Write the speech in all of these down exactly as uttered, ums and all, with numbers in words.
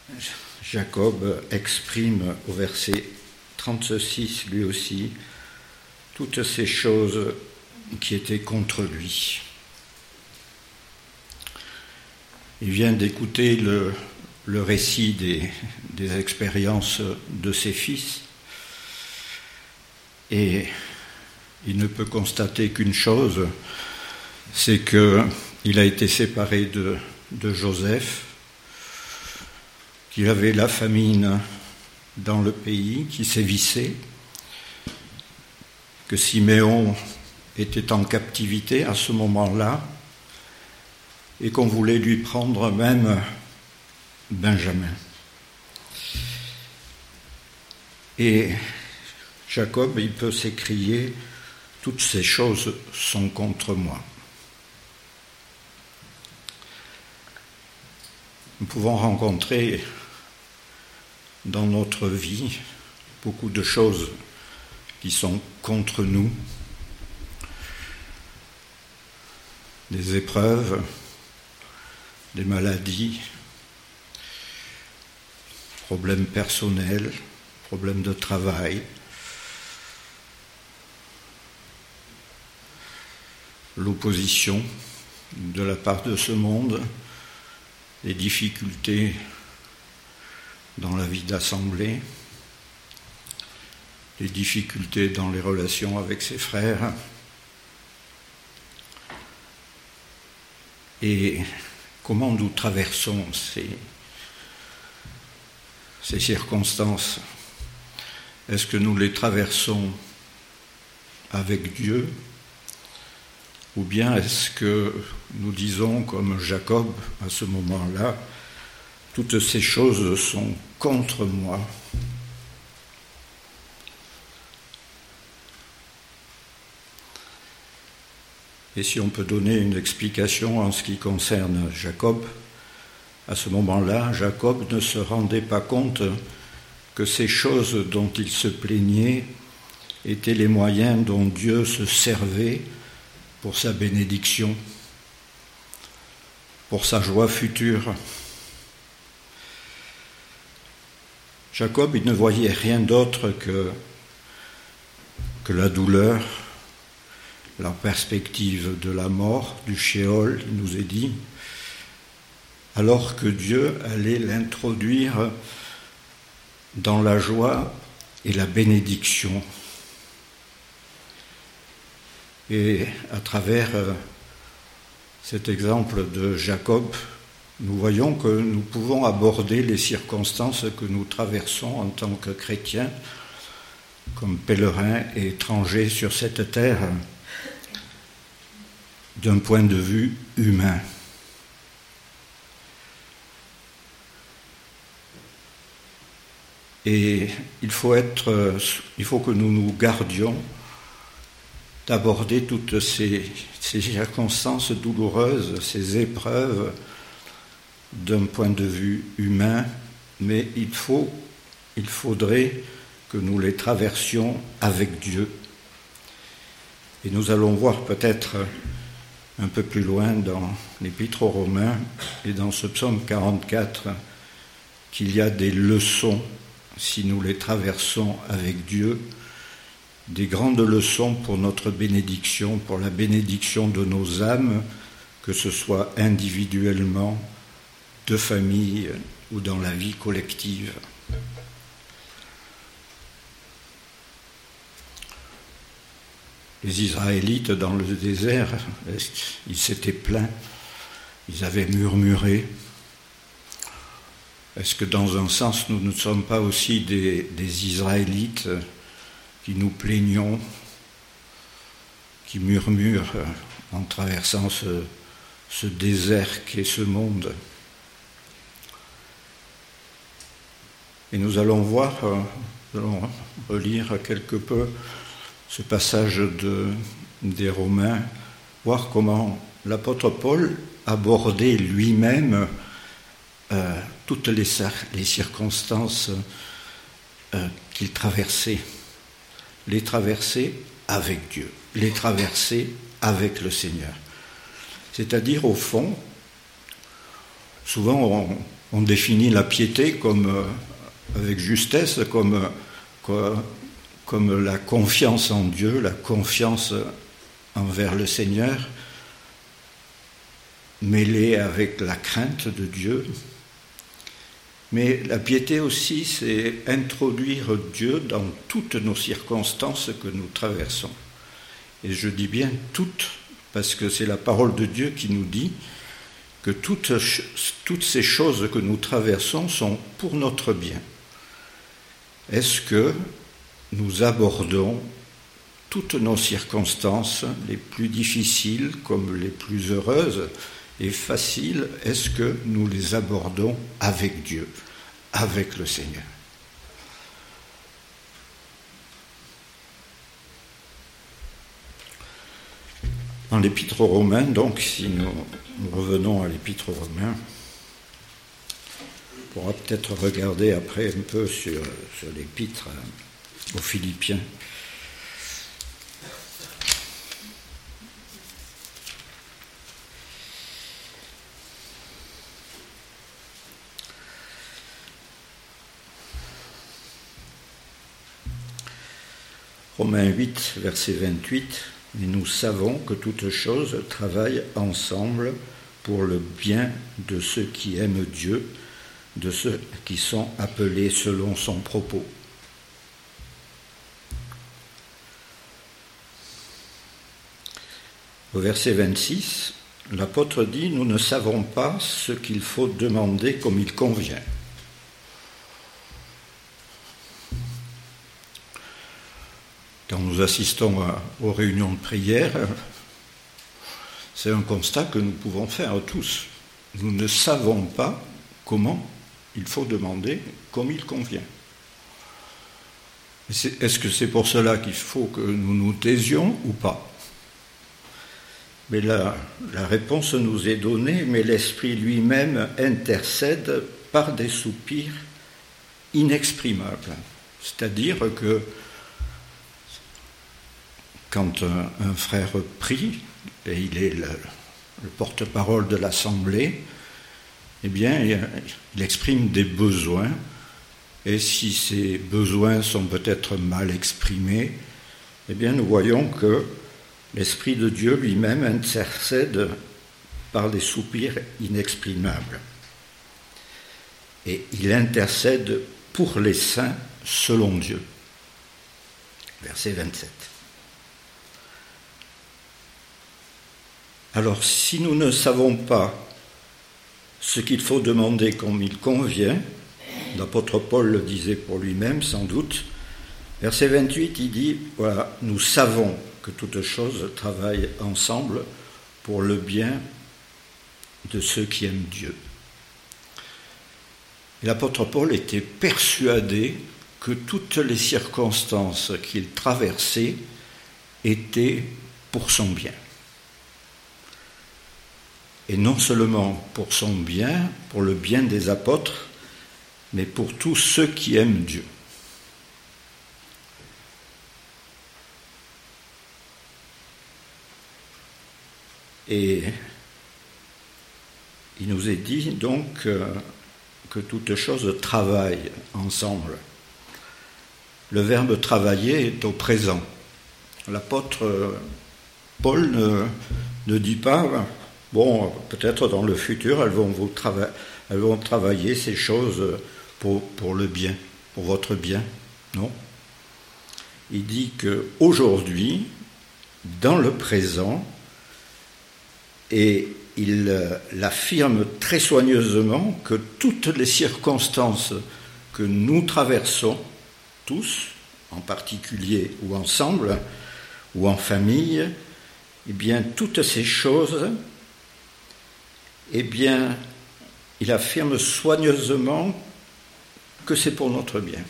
Jacob exprime au verset trente-six, lui aussi, toutes ces choses qui étaient contre lui. Il vient d'écouter le, le récit des, des expériences de ses fils et il ne peut constater qu'une chose, c'est qu'il a été séparé de, de Joseph, qu'il avait la famine dans le pays qui sévissait, que Siméon était en captivité à ce moment-là et qu'on voulait lui prendre même Benjamin. Et Jacob, il peut s'écrier « Toutes ces choses sont contre moi ». Nous pouvons rencontrer dans notre vie beaucoup de choses qui sont contre nous, des épreuves, des maladies, problèmes personnels, problèmes de travail, l'opposition de la part de ce monde, les difficultés dans la vie d'assemblée, les difficultés dans les relations avec ses frères. Et comment nous traversons ces, ces circonstances? Est-ce que nous les traversons avec Dieu? Ou bien est-ce que nous disons, comme Jacob à ce moment-là, toutes ces choses sont contre moi? Et si on peut donner une explication en ce qui concerne Jacob, à ce moment-là, Jacob ne se rendait pas compte que ces choses dont il se plaignait étaient les moyens dont Dieu se servait pour sa bénédiction, pour sa joie future. Jacob, il ne voyait rien d'autre que, que la douleur, la perspective de la mort, du Sheol, il nous est dit, alors que Dieu allait l'introduire dans la joie et la bénédiction. Et à travers cet exemple de Jacob, nous voyons que nous pouvons aborder les circonstances que nous traversons en tant que chrétiens, comme pèlerins et étrangers sur cette terre, d'un point de vue humain. Et il faut être, il faut que nous nous gardions d'aborder toutes ces, ces circonstances douloureuses, ces épreuves d'un point de vue humain, mais il faut, il faudrait que nous les traversions avec Dieu. Et nous allons voir peut-être un peu plus loin dans l'Épître aux Romains et dans ce psaume quarante-quatre qu'il y a des leçons, si nous les traversons avec Dieu, des grandes leçons pour notre bénédiction, pour la bénédiction de nos âmes, que ce soit individuellement, de famille ou dans la vie collective. Les Israélites dans le désert, ils s'étaient plaints, ils avaient murmuré. Est-ce que dans un sens, nous ne sommes pas aussi des, des Israélites qui nous plaignons, qui murmurent en traversant ce, ce désert qu'est ce monde? Et nous allons voir, nous allons relire quelque peu ce passage de, des Romains, voir comment l'apôtre Paul abordait lui-même euh, toutes les, les circonstances euh, qu'il traversait. Les traverser avec Dieu, les traverser avec le Seigneur. C'est-à-dire, au fond, souvent on, on définit la piété comme, euh, avec justesse comme, euh, comme, comme la confiance en Dieu, la confiance envers le Seigneur, mêlée avec la crainte de Dieu. Mais la piété aussi, c'est introduire Dieu dans toutes nos circonstances que nous traversons. Et je dis bien toutes, parce que c'est la parole de Dieu qui nous dit que toutes, toutes ces choses que nous traversons sont pour notre bien. Est-ce que nous abordons toutes nos circonstances, les plus difficiles comme les plus heureuses et faciles, est-ce que nous les abordons avec Dieu, avec le Seigneur ? Dans l'Épître aux Romains, donc, si nous, nous revenons à l'Épître aux Romains, on pourra peut-être regarder après un peu sur, sur l'Épître aux Philippiens. Romains huit, verset vingt-huit, « Mais nous savons que toutes choses travaillent ensemble pour le bien de ceux qui aiment Dieu, de ceux qui sont appelés selon son propos. » Au verset vingt-six, l'apôtre dit « Nous ne savons pas ce qu'il faut demander comme il convient. » Quand nous assistons à, aux réunions de prière, c'est un constat que nous pouvons faire tous. Nous ne savons pas comment il faut demander comme il convient. Est-ce que c'est pour cela qu'il faut que nous nous taisions ou pas ? Mais la, la réponse nous est donnée, mais l'Esprit lui-même intercède par des soupirs inexprimables. C'est-à-dire que quand un, un frère prie, et il est le, le porte-parole de l'Assemblée, eh bien, il, il exprime des besoins, et si ces besoins sont peut-être mal exprimés, eh bien, nous voyons que l'Esprit de Dieu lui-même intercède par des soupirs inexprimables. Et il intercède pour les saints selon Dieu. Verset vingt-sept. Alors, si nous ne savons pas ce qu'il faut demander comme il convient, l'apôtre Paul le disait pour lui-même sans doute, verset vingt-huit, il dit, voilà, nous savons que toutes choses travaillent ensemble pour le bien de ceux qui aiment Dieu. Et l'apôtre Paul était persuadé que toutes les circonstances qu'il traversait étaient pour son bien. Et non seulement pour son bien, pour le bien des apôtres, mais pour tous ceux qui aiment Dieu. Et il nous est dit donc que, que toutes choses travaillent ensemble. Le verbe travailler est au présent. L'apôtre Paul ne, ne dit pas, bon, peut-être dans le futur, elles vont, vous trava- elles vont travailler ces choses pour, pour le bien, pour votre bien. Non. Il dit qu'aujourd'hui, dans le présent, et il l'affirme très soigneusement que toutes les circonstances que nous traversons, tous, en particulier ou ensemble, ou en famille, eh bien, toutes ces choses, eh bien, il affirme soigneusement que c'est pour notre bien.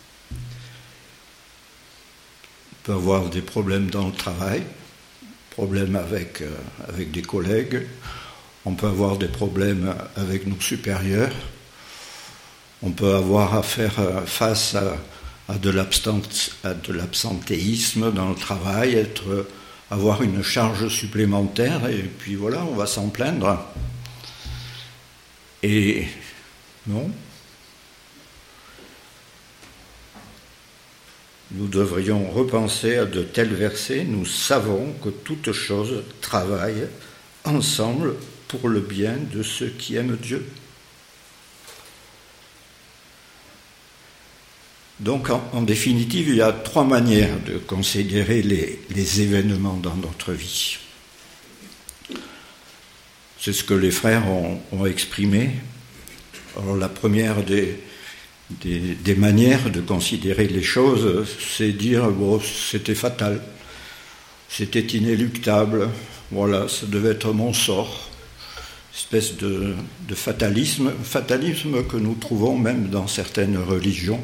On peut avoir des problèmes dans le travail, problèmes avec, euh, avec des collègues, on peut avoir des problèmes avec nos supérieurs, on peut avoir à faire euh, face à, à, de à de l'absentéisme dans le travail, être, avoir une charge supplémentaire, et puis voilà, on va s'en plaindre. Et Non. Nous devrions repenser à de tels versets. Nous savons que toutes choses travaillent ensemble pour le bien de ceux qui aiment Dieu. Donc, en, en définitive, il y a trois manières de considérer les, les événements dans notre vie. C'est ce que les frères ont, ont exprimé. Alors, la première des, des, des manières de considérer les choses, c'est dire, bon, c'était fatal, c'était inéluctable, voilà, ça devait être mon sort. Espèce de, de fatalisme, fatalisme que nous trouvons même dans certaines religions.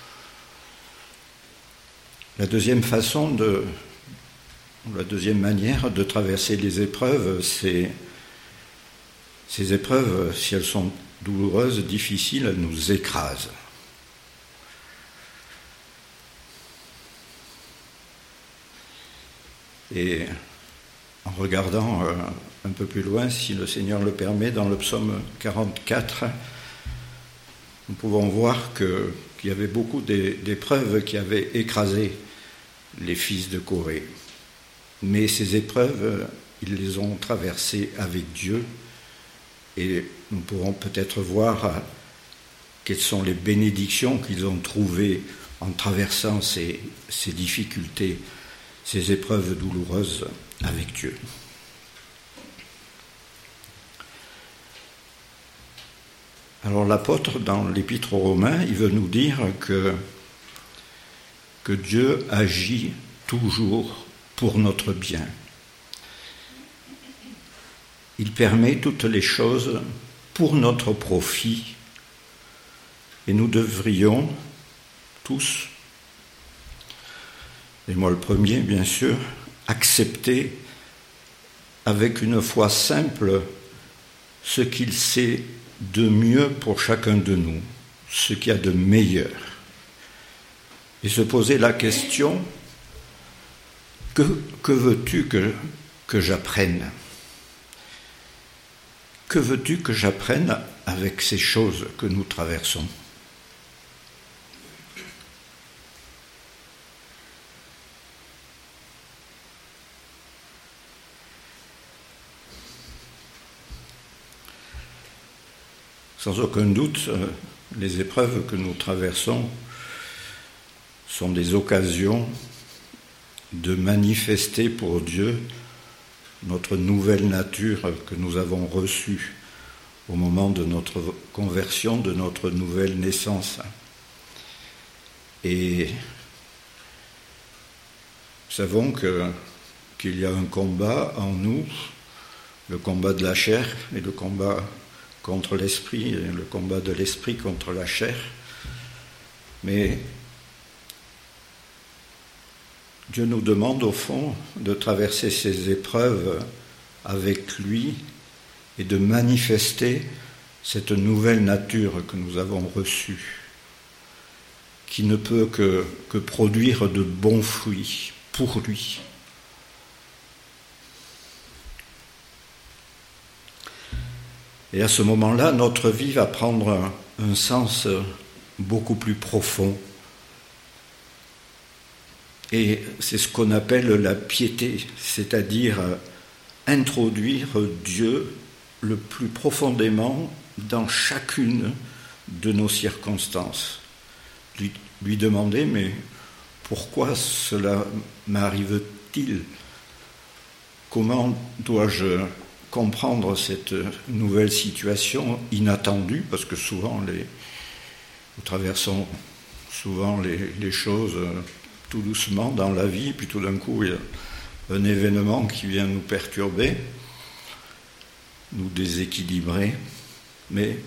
La deuxième façon de, la deuxième manière de traverser les épreuves, c'est ces épreuves, si elles sont douloureuses, difficiles, elles nous écrasent. Et en regardant euh, un peu plus loin, si le Seigneur le permet, dans le psaume quarante-quatre, nous pouvons voir que, qu'il y avait beaucoup d'épreuves qui avaient écrasé les fils de Corée. Mais ces épreuves, ils les ont traversées avec Dieu, et nous pourrons peut-être voir quelles sont les bénédictions qu'ils ont trouvées en traversant ces, ces difficultés, ces épreuves douloureuses avec Dieu. Alors l'apôtre, dans l'Épître aux Romains, il veut nous dire que, que Dieu agit toujours pour notre bien. Il permet toutes les choses pour notre profit, et nous devrions tous, et moi le premier bien sûr, accepter avec une foi simple ce qu'il sait de mieux pour chacun de nous, ce qu'il y a de meilleur, et se poser la question, que, que veux-tu que, que j'apprenne ? Que veux-tu que j'apprenne avec ces choses que nous traversons ? Sans aucun doute, les épreuves que nous traversons sont des occasions de manifester pour Dieu notre nouvelle nature que nous avons reçue au moment de notre conversion, de notre nouvelle naissance. Et nous savons que, qu'il y a un combat en nous, le combat de la chair et le combat contre l'esprit, et le combat de l'esprit contre la chair. Mais Dieu nous demande au fond de traverser ces épreuves avec lui et de manifester cette nouvelle nature que nous avons reçue, qui ne peut que, que produire de bons fruits pour lui. Et à ce moment-là, notre vie va prendre un, un sens beaucoup plus profond. Et c'est ce qu'on appelle la piété, c'est-à-dire introduire Dieu le plus profondément dans chacune de nos circonstances. Lui, lui demander, mais pourquoi cela m'arrive-t-il ? Comment dois-je comprendre cette nouvelle situation inattendue ? Parce que souvent, les, nous traversons souvent les, les choses tout doucement dans la vie, puis tout d'un coup, il y a un événement qui vient nous perturber, nous déséquilibrer, mais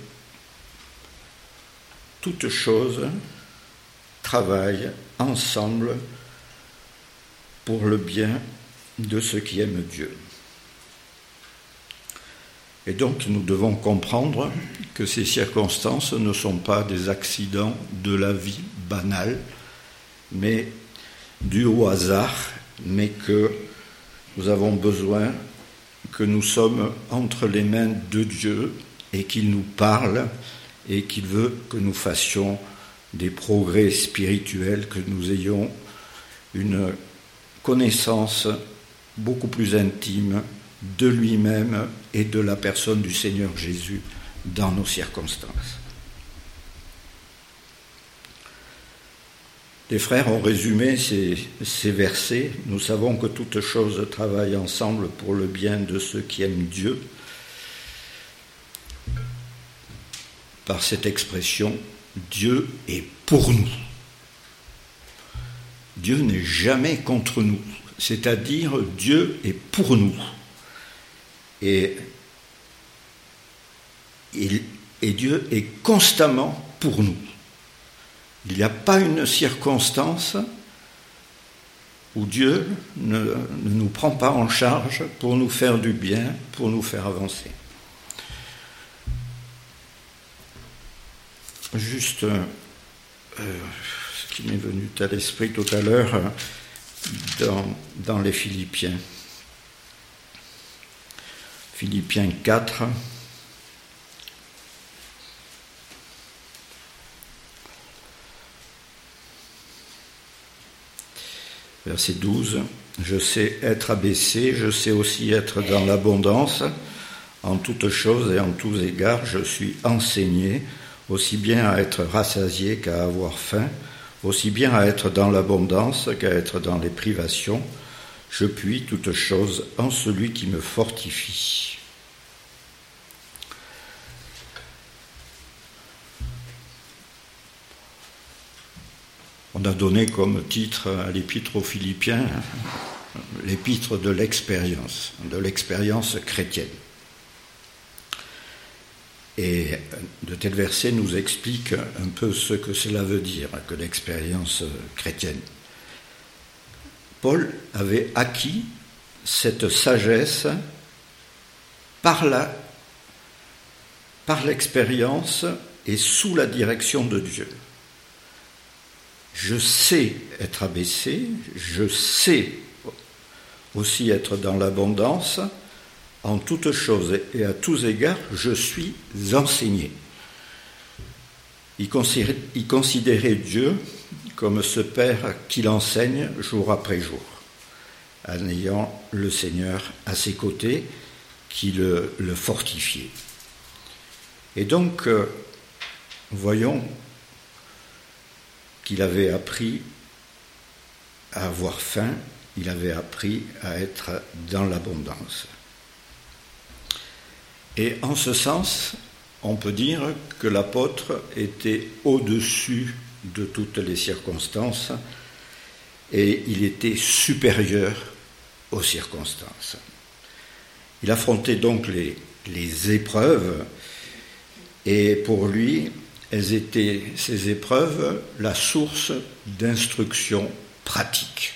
toutes choses travaillent ensemble pour le bien de ceux qui aiment Dieu. Et donc nous devons comprendre que ces circonstances ne sont pas des accidents de la vie banale, mais dus au hasard, mais que nous avons besoin, que nous sommes entre les mains de Dieu et qu'il nous parle et qu'il veut que nous fassions des progrès spirituels, que nous ayons une connaissance beaucoup plus intime de lui-même et de la personne du Seigneur Jésus dans nos circonstances. Les frères ont résumé ces, ces versets. Nous savons que toutes choses travaillent ensemble pour le bien de ceux qui aiment Dieu. Par cette expression, Dieu est pour nous. Dieu n'est jamais contre nous, c'est-à-dire Dieu est pour nous. Et, et, et Dieu est constamment pour nous. Il n'y a pas une circonstance où Dieu ne, ne nous prend pas en charge pour nous faire du bien, pour nous faire avancer. Juste euh, ce qui m'est venu à l'esprit tout à l'heure dans, dans les Philippiens. Philippiens quatre. Verset douze. Je sais être abaissé, je sais aussi être dans l'abondance. En toutes choses et en tous égards, je suis enseigné, aussi bien à être rassasié qu'à avoir faim, aussi bien à être dans l'abondance qu'à être dans les privations. Je puis toutes choses en celui qui me fortifie. On a donné comme titre à l'épître aux Philippiens l'épître de l'expérience, de l'expérience chrétienne. Et de tels versets nous expliquent un peu ce que cela veut dire, que l'expérience chrétienne. Paul avait acquis cette sagesse par, la, par l'expérience et sous la direction de Dieu. Je sais être abaissé, je sais aussi être dans l'abondance. En toutes choses et à tous égards, je suis enseigné. Il considérait Dieu comme ce Père qui l'enseigne jour après jour, en ayant le Seigneur à ses côtés qui le, le fortifiait. Et donc, voyons qu'il avait appris à avoir faim, il avait appris à être dans l'abondance. Et en ce sens, on peut dire que l'apôtre était au-dessus de toutes les circonstances et il était supérieur aux circonstances. Il affrontait donc les, les épreuves et pour lui, elles étaient, ces épreuves, la source d'instruction pratique.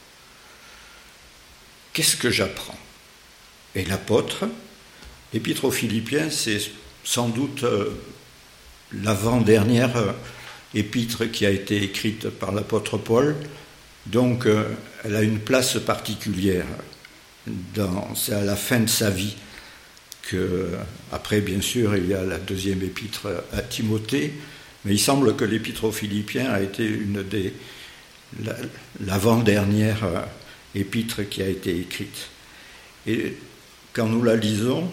Qu'est-ce que j'apprends ? Et l'apôtre, l'épître aux Philippiens, c'est sans doute euh, l'avant-dernière euh, épître qui a été écrite par l'apôtre Paul, donc euh, elle a une place particulière. Dans, c'est à la fin de sa vie que, après bien sûr, il y a la deuxième épître à Timothée, mais il semble que l'épître aux Philippiens a été une des la, l'avant-dernière euh, épître qui a été écrite. Et quand nous la lisons,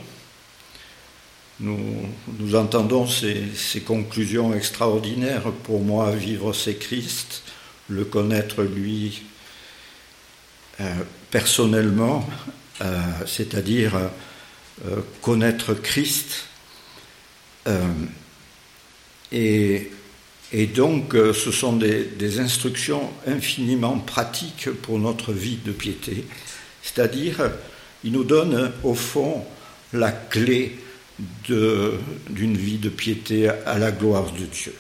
Nous, nous entendons ces, ces conclusions extraordinaires. Pour moi, vivre c'est Christ, le connaître lui euh, personnellement, euh, c'est-à-dire euh, connaître Christ. Euh, et, et donc, euh, ce sont des, des instructions infiniment pratiques pour notre vie de piété. C'est-à-dire, il nous donne au fond la clé De, d'une vie de piété à la gloire de Dieu.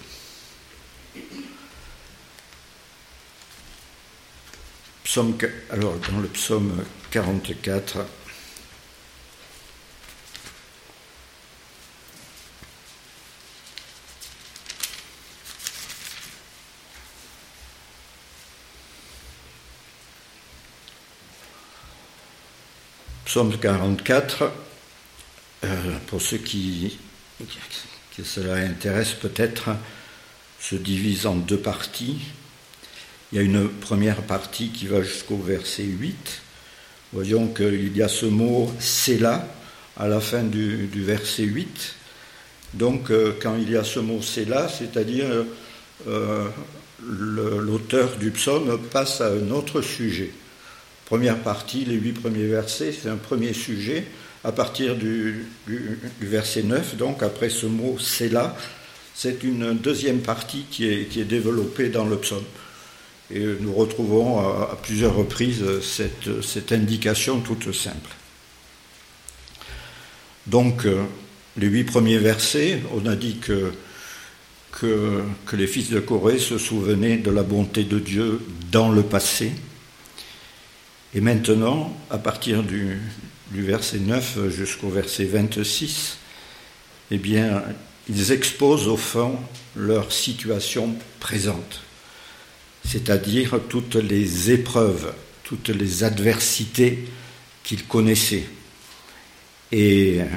Psaume, alors, dans le psaume quarante-quatre, psaume quarante-quatre, Euh, pour ceux qui, que cela intéresse peut-être, se divise en deux parties. Il y a une première partie qui va jusqu'au verset huit. Voyons qu'il y a ce mot « Séla » à la fin du, du verset huit. Donc, euh, quand il y a ce mot « Séla », c'est-à-dire euh, le, l'auteur du psaume passe à un autre sujet. Première partie, les huit premiers versets, c'est un premier sujet. À partir du, du, du verset neuf, donc après ce mot « Séla », c'est une deuxième partie qui est, qui est développée dans le psaume. Et nous retrouvons à, à plusieurs reprises cette, cette indication toute simple. Donc, euh, les huit premiers versets, on a dit que, que, que les fils de Corée se souvenaient de la bonté de Dieu dans le passé. Et maintenant, à partir du, du verset neuf jusqu'au verset vingt-six, eh bien, ils exposent au fond leur situation présente, c'est-à-dire toutes les épreuves, toutes les adversités qu'ils connaissaient. Et nous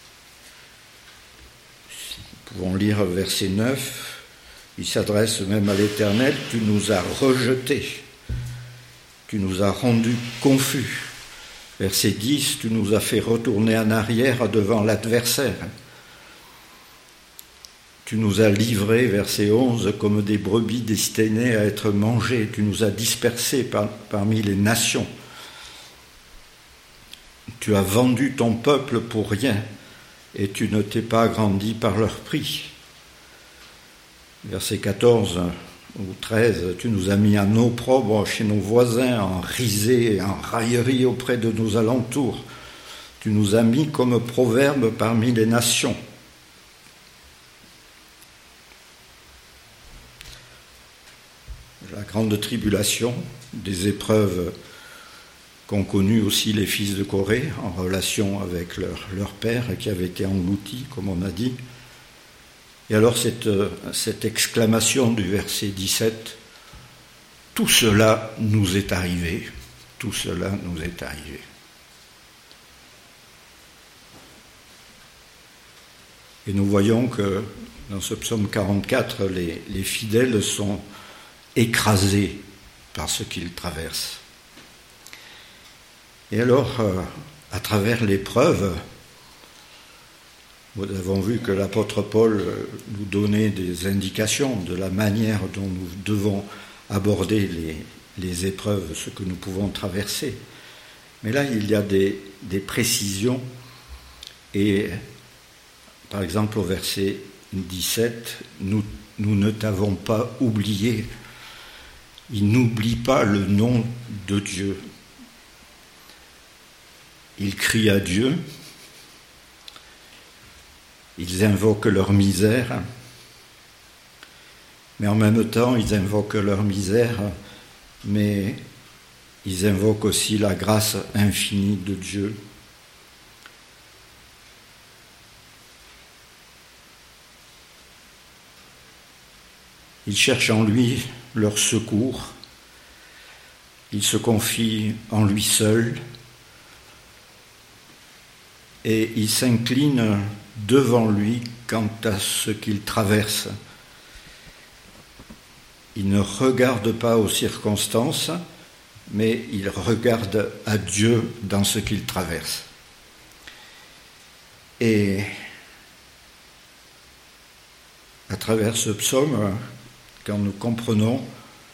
pouvons lire verset neuf, il s'adresse même à l'Éternel, « Tu nous as rejetés, tu nous as rendus confus. » Verset dix, « Tu nous as fait retourner en arrière devant l'adversaire. » Tu nous as livrés, verset onze, comme des brebis destinées à être mangées. Tu nous as dispersés par, parmi les nations. Tu as vendu ton peuple pour rien, et tu ne t'es pas agrandi par leur prix. Verset quatorze ou treize, tu nous as mis en opprobre chez nos voisins, en risée et en raillerie auprès de nos alentours. Tu nous as mis comme proverbe parmi les nations. La grande tribulation, des épreuves qu'ont connues aussi les fils de Corée en relation avec leur, leur père qui avait été englouti, comme on a dit. Et alors cette, cette exclamation du verset dix-sept, « Tout cela nous est arrivé, tout cela nous est arrivé. » Et nous voyons que dans ce psaume quarante-quatre, les, les fidèles sont écrasés par ce qu'ils traversent. Et alors, à travers l'épreuve, nous avons vu que l'apôtre Paul nous donnait des indications de la manière dont nous devons aborder les, les épreuves, ce que nous pouvons traverser. Mais là, il y a des, des précisions. Et par exemple, au verset dix-sept, nous, nous ne t'avons pas oublié. Ils n'oublient pas le nom de Dieu. Ils crient à Dieu. Ils invoquent leur misère, mais en même temps, ils invoquent leur misère, mais ils invoquent aussi la grâce infinie de Dieu. Ils cherchent en lui leur secours, ils se confient en lui seul, et ils s'inclinent devant lui quant à ce qu'ils traversent. Ils ne regardent pas aux circonstances, mais ils regardent à Dieu dans ce qu'ils traversent. Et à travers ce psaume, quand nous comprenons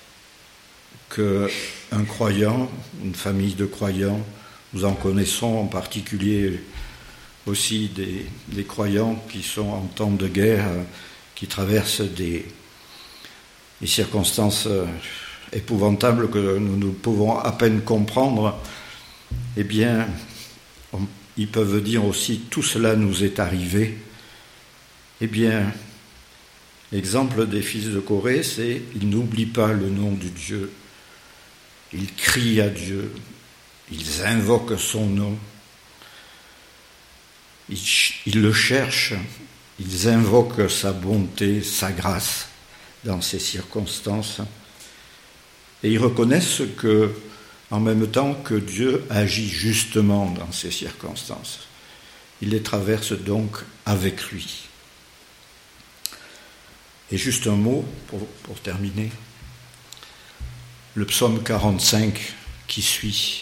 qu'un croyant, une famille de croyants, nous en connaissons en particulier aussi des, des croyants qui sont en temps de guerre, qui traversent des, des circonstances épouvantables que nous ne pouvons à peine comprendre, eh bien, on, ils peuvent dire aussi « tout cela nous est arrivé ». Eh bien, l'exemple des fils de Corée, c'est « ils n'oublient pas le nom de Dieu, ils crient à Dieu, ils invoquent son nom, ils, ils le cherchent, ils invoquent sa bonté, sa grâce dans ces circonstances. Et ils reconnaissent que, en même temps que Dieu agit justement dans ces circonstances. Il les traverse donc avec lui. Et juste un mot pour, pour terminer. Le psaume quarante-cinq qui suit.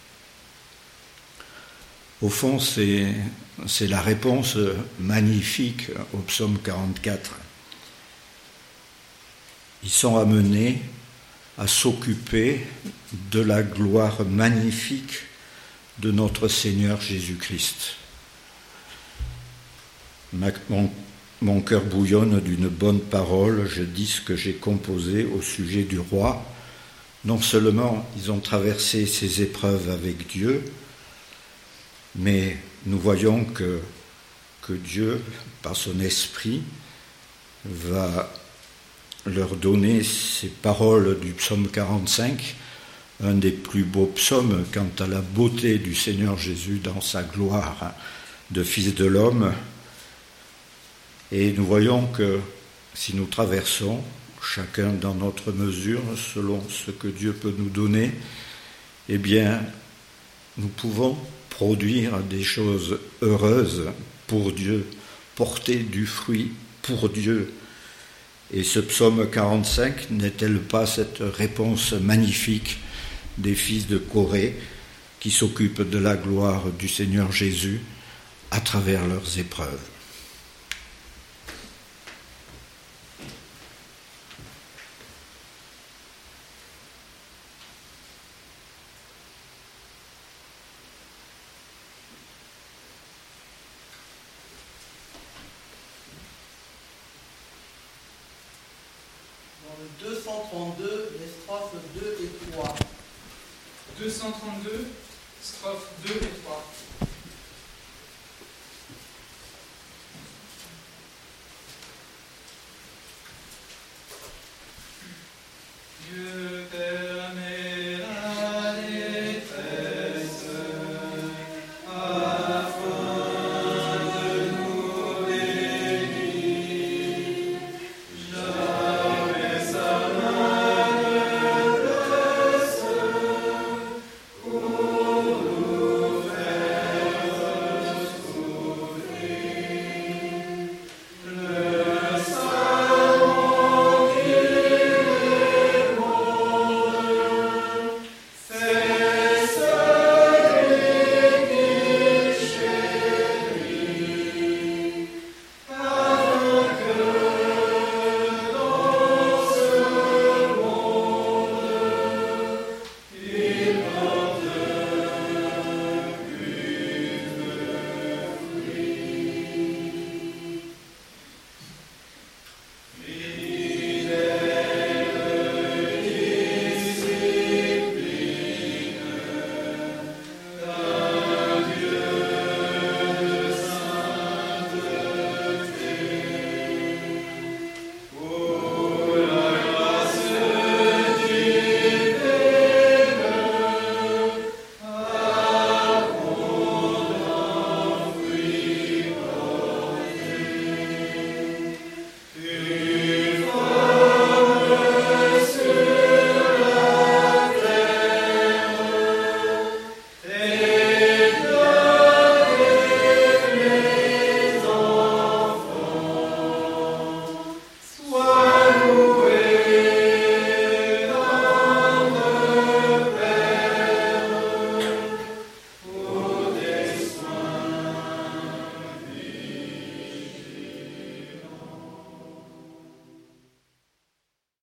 Au fond, c'est, c'est la réponse magnifique au psaume quarante-quatre. Ils sont amenés à s'occuper de la gloire magnifique de notre Seigneur Jésus-Christ. Ma, mon, mon cœur bouillonne d'une bonne parole, je dis ce que j'ai composé au sujet du roi. Non seulement ils ont traversé ces épreuves avec Dieu, mais nous voyons que, que Dieu, par son esprit, va leur donner ces paroles du psaume quarante-cinq, un des plus beaux psaumes quant à la beauté du Seigneur Jésus dans sa gloire de Fils de l'homme. Et nous voyons que si nous traversons, chacun dans notre mesure, selon ce que Dieu peut nous donner, eh bien, nous pouvons produire des choses heureuses pour Dieu, porter du fruit pour Dieu. Et ce psaume quarante-cinq n'est-elle pas cette réponse magnifique des fils de Corée qui s'occupent de la gloire du Seigneur Jésus à travers leurs épreuves? deux cent trente-deux, les strophes deux et trois. deux cent trente-deux, strophes deux et trois. Je